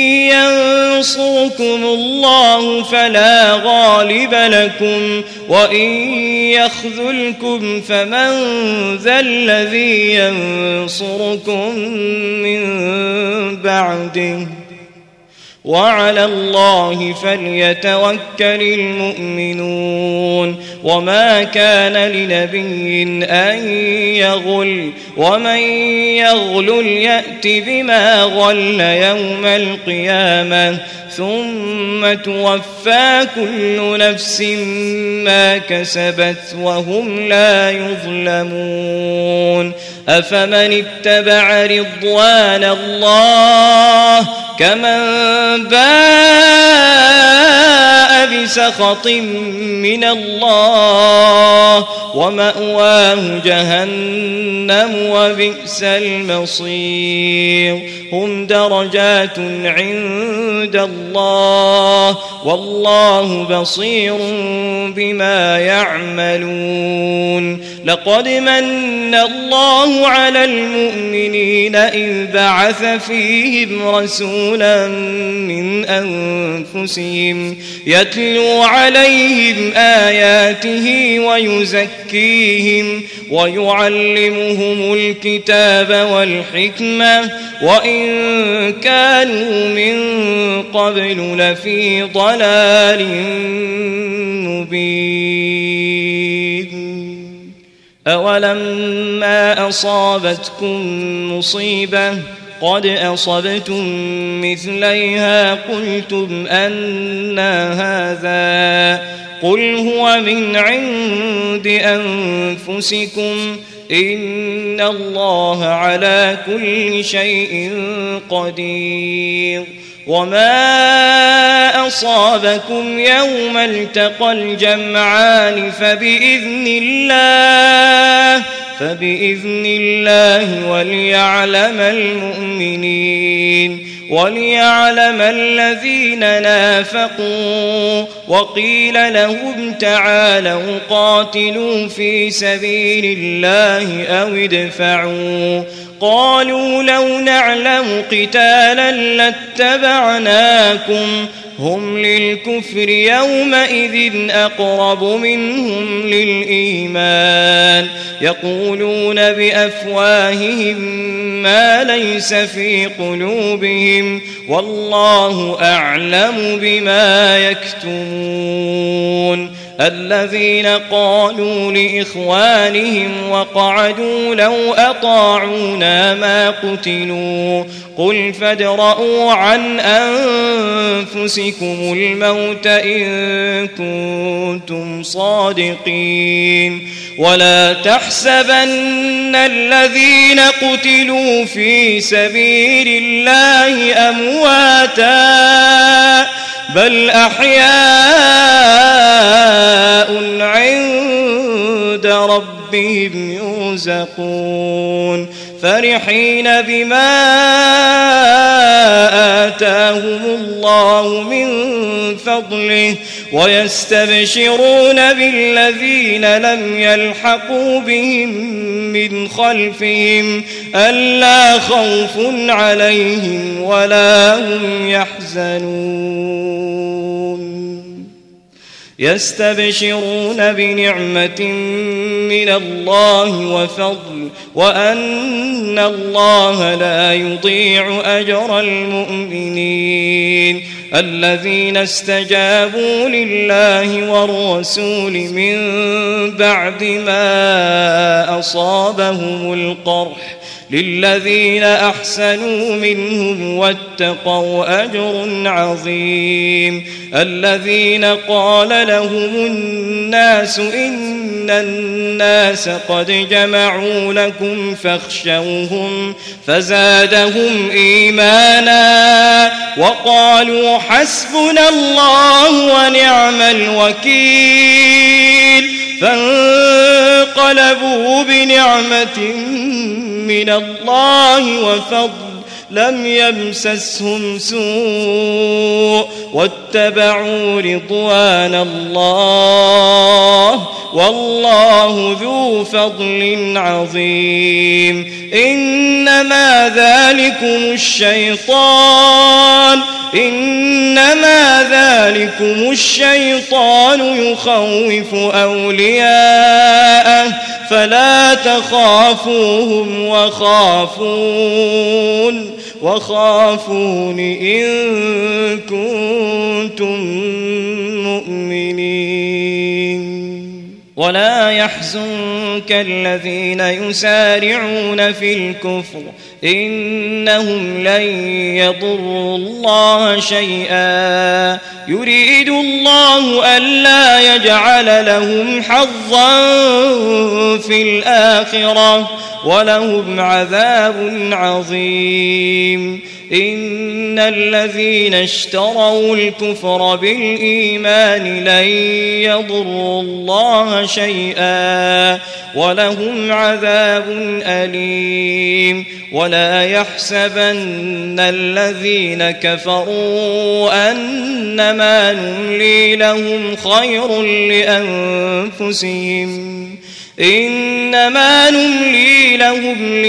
ينصركم الله فلا غالب لكم وإن يخذلكم فمن ذا الذي ينصركم من بعده وعلى الله فليتوكل المؤمنون وما كان لنبي أن يغل ومن يغل يأت بما غل يوم القيامة ثم توفى كل نفس ما كسبت وهم لا يظلمون أفمن اتبع رضوان الله كمن باء سخط من الله ومأواه جهنم وبئس المصير هم درجات عند الله والله بصير بما يعملون لقد من الله على المؤمنين إذ بعث فيهم رسولا من أنفسهم يتلو عليهم آياته ويزكيهم ويعلمهم الكتاب والحكمة وإن كانوا من قبل لفي ضلال مبين أولما أصابتكم مصيبة قد أصبتم مثليها قلتم أنى هذا قل هو من عند أنفسكم إن الله على كل شيء قدير وما أصابكم يوم التقى الجمعان فبإذن الله وليعلم المؤمنين وليعلم الذين نافقوا وقيل لهم تعالوا قاتلوا في سبيل الله أو ادفعوا قالوا لو نعلم قتالا لاتبعناكم هم للكفر يومئذ أقرب منهم للإيمان يقولون بأفواههم ما ليس في قلوبهم والله أعلم بما يكتمون الذين قالوا لإخوانهم وقعدوا لو أطاعونا ما قتلوا قل فادرءوا عن أنفسكم الموت إن كنتم صادقين ولا تحسبن الذين قتلوا في سبيل الله أمواتا بل أحياء عند ربهم يرزقون فرحين بما آتاهم الله من فضله ويستبشرون بالذين لم يلحقوا بهم من خلفهم ألا خوف عليهم ولا هم يحزنون يستبشرون بنعمة من الله وفضل وأن الله لا يضيع أجر المؤمنين الذين استجابوا لله والرسول من بعد ما أصابهم القرح للذين أحسنوا منهم واتقوا أجر عظيم الذين قال لهم الناس إن الناس قد جمعوا لكم فاخشوهم فزادهم إيمانا وقالوا حسبنا الله ونعم الوكيل فانقلبوا بنعمة من الله وفضل لم يمسسهم سوء واتبعوا رضوان الله والله ذو فضل عظيم إنما ذلكم الشيطان يخوف أولياءه فلا تخافوهم وخافون إن كنتم مؤمنين ولا يحزنك الذين يسارعون في الكفر إنهم لن يضروا الله شيئا يريد الله ألا يجعل لهم حظا في الآخرة ولهم عذاب عظيم إن الذين اشتروا الكفر بالإيمان لن يضروا الله شيئا ولهم عذاب أليم ولا يحسبن الذين كفروا أنما نملي لهم خير لأنفسهم إنما نملي لهم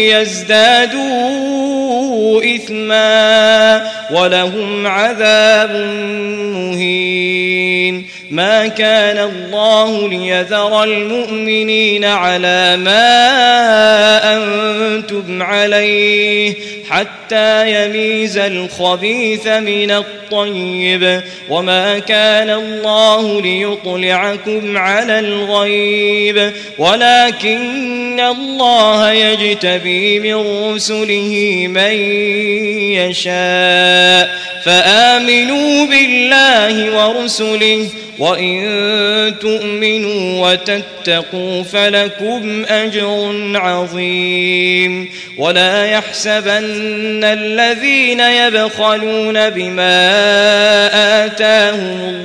ليزدادوا إثما ولهم عذاب مهين ما كان الله ليذر المؤمنين على ما أنتم عليه حتى يميز الخبيث من الطيب وما كان الله ليطلعكم على الغيب ولكن الله يجتبي من رسله من يشاء فآمنوا بالله ورسله وإن تؤمنوا وتتقوا فلكم أجر عظيم ولا يحسبن الذين يبخلون بما آتاهم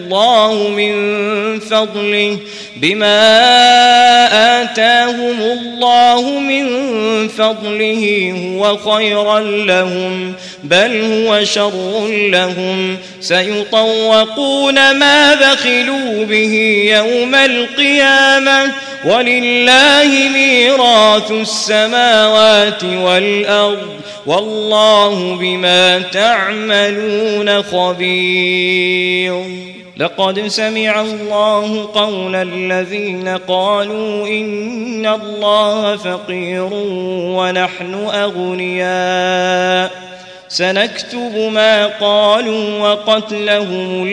الله من فضله هو خيرا لهم بل هو شر لهم سيطوقون ما بخلوا به يوم القيامة ولله ميراث السماوات والأرض والله بما تعملون خبير لقد سمع الله قول الذين قالوا إن الله فقير ونحن أغنياء سنكتب ما قالوا وقتلهم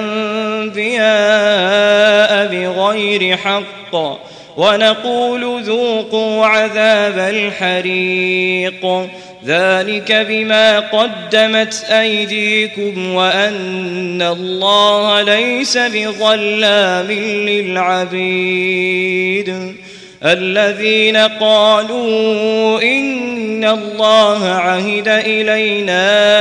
الأنبياء بغير حق ونقول ذوقوا عذاب الحريق ذلك بما قدمت أيديكم وأن الله ليس بظلام للعبيد الذين قالوا إن الله عهد إلينا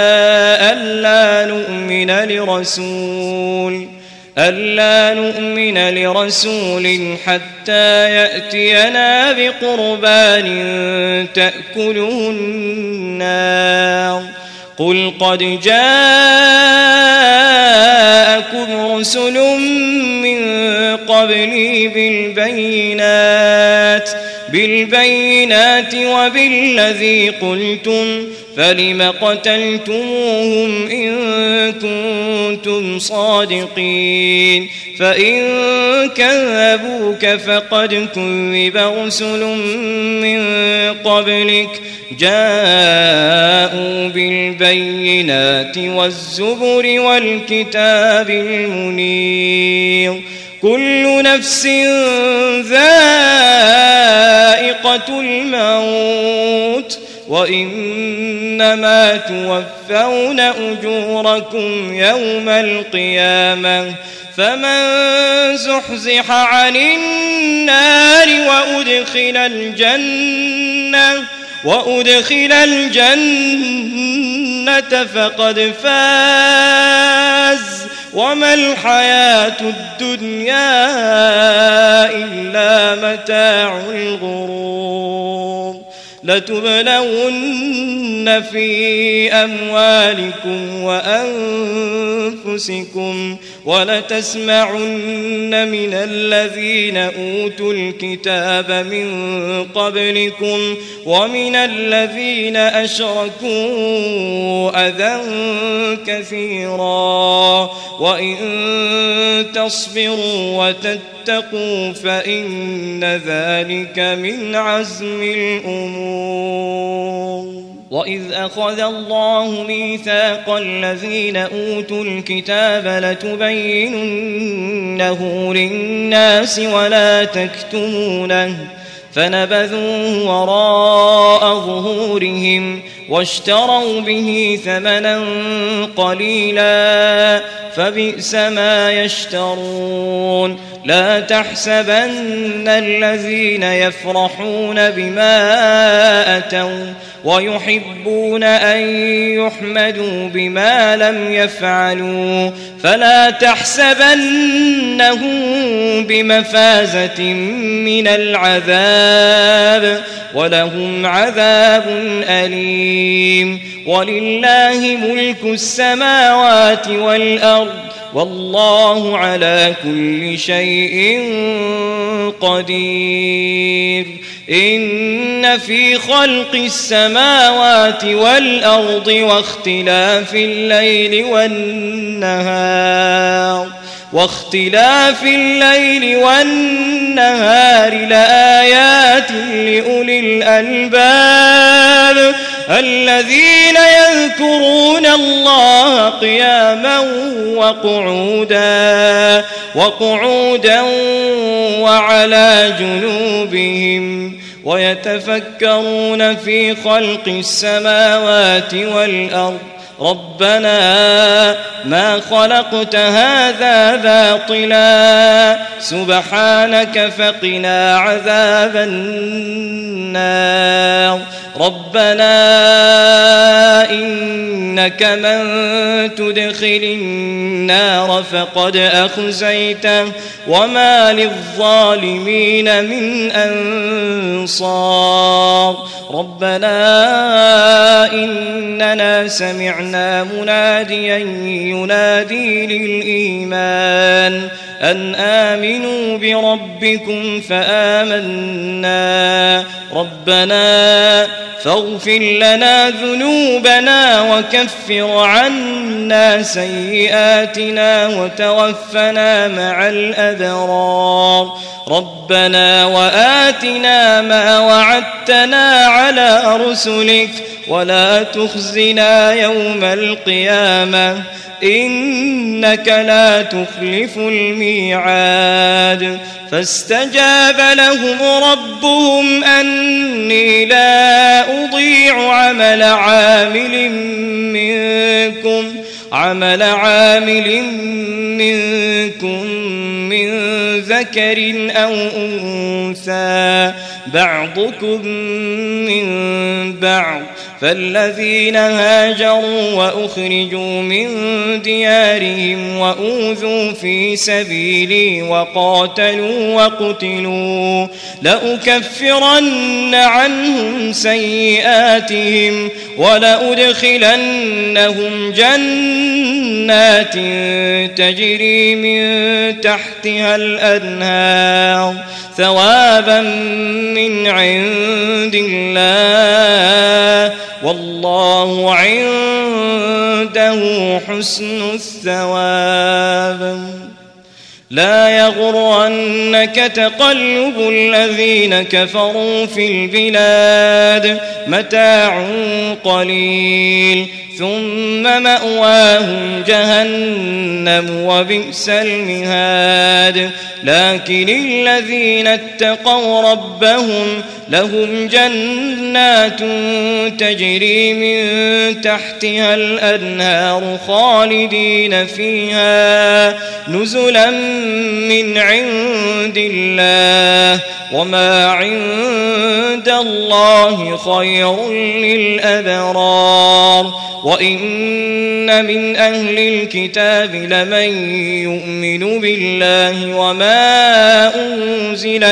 ألا نؤمن لرسول حتى يأتينا بقربان تأكله النار قل قد جاءكم رسل من قبلي بالبينات وبالذي قلتم فلم قتلتموهم إن كنتم صادقين فإن كذبوك فقد كذب رسل من قبلك جاءوا بالبينات والزبر والكتاب المنير كل نفس ذائقة الموت وإنما توفون أجوركم يوم القيامة فمن زحزح عن النار وأدخل الجنة فقد فاز وما الحياة الدنيا إلا متاع الغرور لتبلون في أموالكم وأنفسكم ولتسمعن من الذين أوتوا الكتاب من قبلكم ومن الذين أشركوا أذى كثيرا وإن تصبروا وتتقوا فإن ذلك من عزم الأمور وإذ أخذ الله ميثاق الذين أوتوا الكتاب لتبيننه للناس ولا تكتمونه فنبذوه وراء ظهورهم واشتروا به ثمنا قليلا فبئس ما يشترون لا تحسبن الذين يفرحون بما أتوا ويحبون أن يحمدوا بما لم يفعلوا فلا تحسبنهم بمفازة من العذاب ولهم عذاب أليم ولله ملك السماوات والأرض والله على كل شيء قدير إن في خلق السماوات والأرض واختلاف الليل والنهار لآيات لأولي الألباب الذين يذكرون الله قياما وقعودا وعلى جنوبهم ويتفكرون في خلق السماوات والأرض ربنا ما خلقت هذا باطلا سبحانك فقنا عذاب النار ربنا إنك من تدخل النار فقد أخزيته وما للظالمين من أنصار ربنا إننا سمعنا مناديا ينادي للإيمان أن آمنوا بربكم فآمنا ربنا فاغفر لنا ذنوبنا وكفر عنا سيئاتنا وتوفنا مع الأبرار ربنا وآتنا ما وعدتنا على رسلك ولا تخزنا يوم القيامة إنك لا تخلف الميعاد فاستجاب لهم ربهم أني لا أضيع عمل عامل منكم من ذكر أو أنثى بعضكم من بعض فالذين هاجروا وأخرجوا من ديارهم وأوذوا في سبيلي وقاتلوا وقتلوا لأكفرن عنهم سيئاتهم ولأدخلنهم جنات تجري من تحتها الأنهار ثوابا من عند الله والله عنده حسن الثواب لا يغرنك تقلب الذين كفروا في البلاد متاع قليل ثم مأواهم جهنم وبئس المهاد لكن الذين اتقوا ربهم لهم جنات تجري من تحتها الأنهار خالدين فيها نزلا من عند الله وما عند الله خير للأبرار وإن من أهل الكتاب لمن يؤمن بالله وما أنزل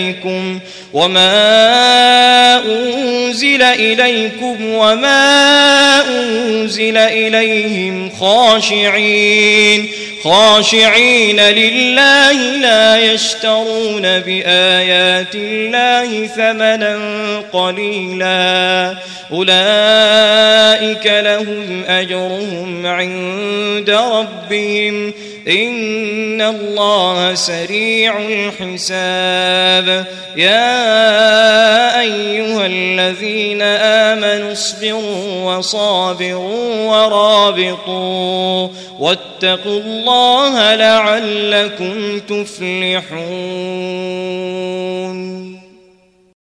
إليكم وما أنزل إليهم خاشعين لله لا يشترون بآيات الله ثمنا قليلا أولئك لهم أجرهم عند ربهم إن الله سريع الحساب يا أيها الذين آمنوا اصبروا وصابروا ورابطوا واتقوا الله لعلكم تفلحون